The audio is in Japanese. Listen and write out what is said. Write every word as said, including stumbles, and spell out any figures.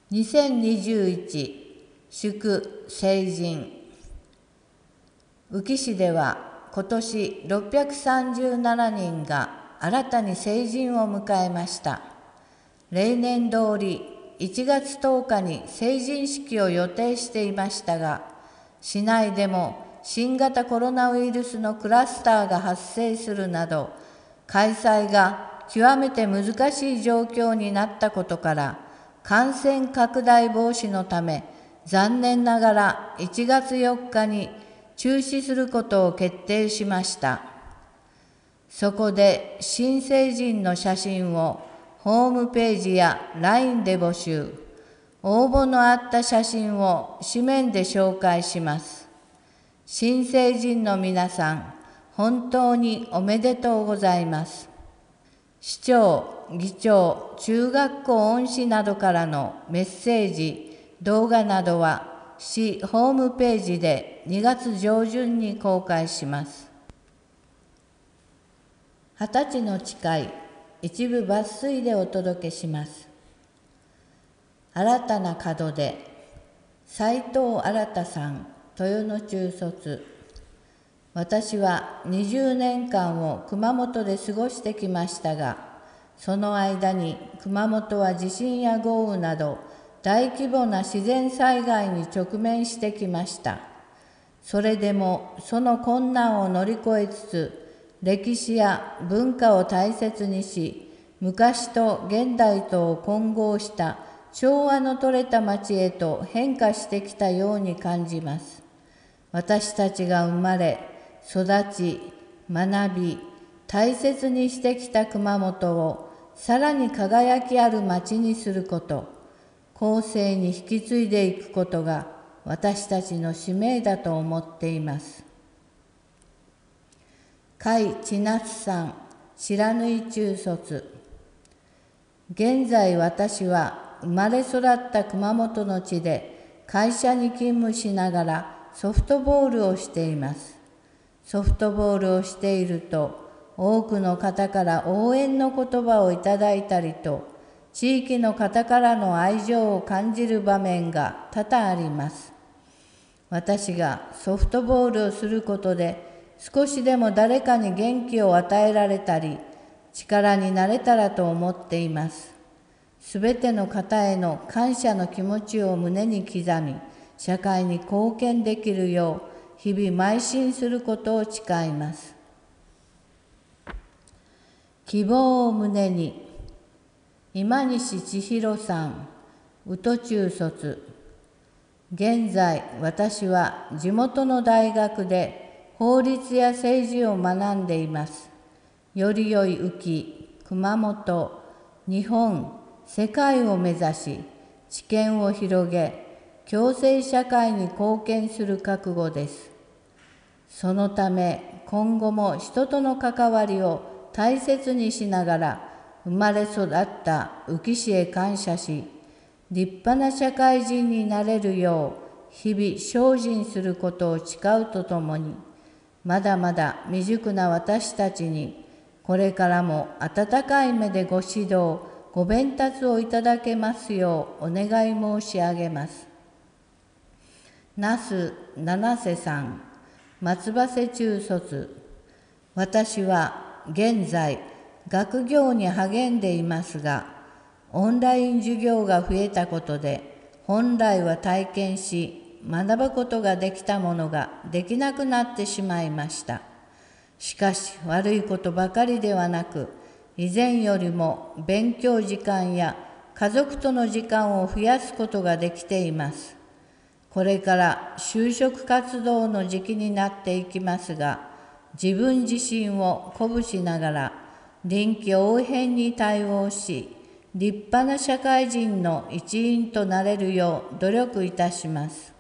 にせんにじゅういち祝成人。宇城市では今年ろっぴゃくさんじゅうななにんが新たに成人を迎えました。例年通りいちがつとおかに成人式を予定していましたが、市内でも新型コロナウイルスのクラスターが発生するなど、開催が極めて難しい状況になったことから、感染拡大防止のため、残念ながらいちがつよっかに中止することを決定しました。そこで新成人の写真をホームページや ライン で募集。応募のあった写真を紙面で紹介します。新成人の皆さん、本当におめでとうございます。市長、議長、中学校恩師などからのメッセージ、動画などは市ホームページでにがつじょうじゅんに公開します。二十歳の誓い、一部抜粋でお届けします。新たな門出、斉藤新さん、豊野中卒。私はにじゅうねんかんを熊本で過ごしてきましたが、その間に熊本は地震や豪雨など大規模な自然災害に直面してきました。それでもその困難を乗り越えつつ、歴史や文化を大切にし、昔と現代とを混合した調和の取れた町へと変化してきたように感じます。私たちが生まれ、育ち、学び、大切にしてきた熊本をさらに輝きある町にすること、後世に引き継いでいくことが私たちの使命だと思っています。甲斐千夏さん、白縫中卒。現在私は生まれ育った熊本の地で会社に勤務しながらソフトボールをしています。ソフトボールをしていると、多くの方から応援の言葉をいただいたりと、地域の方からの愛情を感じる場面が多々あります。私がソフトボールをすることで、少しでも誰かに元気を与えられたり、力になれたらと思っています。すべての方への感謝の気持ちを胸に刻み、社会に貢献できるよう、日々邁進することを誓います。希望を胸に。今西千尋さん、宇都中卒。現在、私は地元の大学で法律や政治を学んでいます。より良い宇城、熊本、日本、世界を目指し、知見を広げ、共生社会に貢献する覚悟です。そのため、今後も人との関わりを大切にしながら、生まれ育った宇城市へ感謝し、立派な社会人になれるよう、日々精進することを誓うとともに、まだまだ未熟な私たちに、これからも温かい目でご指導、ご鞭撻をいただけますようお願い申し上げます。那須七瀬さん、松葉瀬中卒。私は現在、学業に励んでいますが、オンライン授業が増えたことで、本来は体験し、学ぶことができたものができなくなってしまいました。しかし、悪いことばかりではなく、以前よりも勉強時間や家族との時間を増やすことができています。これから就職活動の時期になっていきますが、自分自身を鼓舞しながら臨機応変に対応し、立派な社会人の一員となれるよう努力いたします。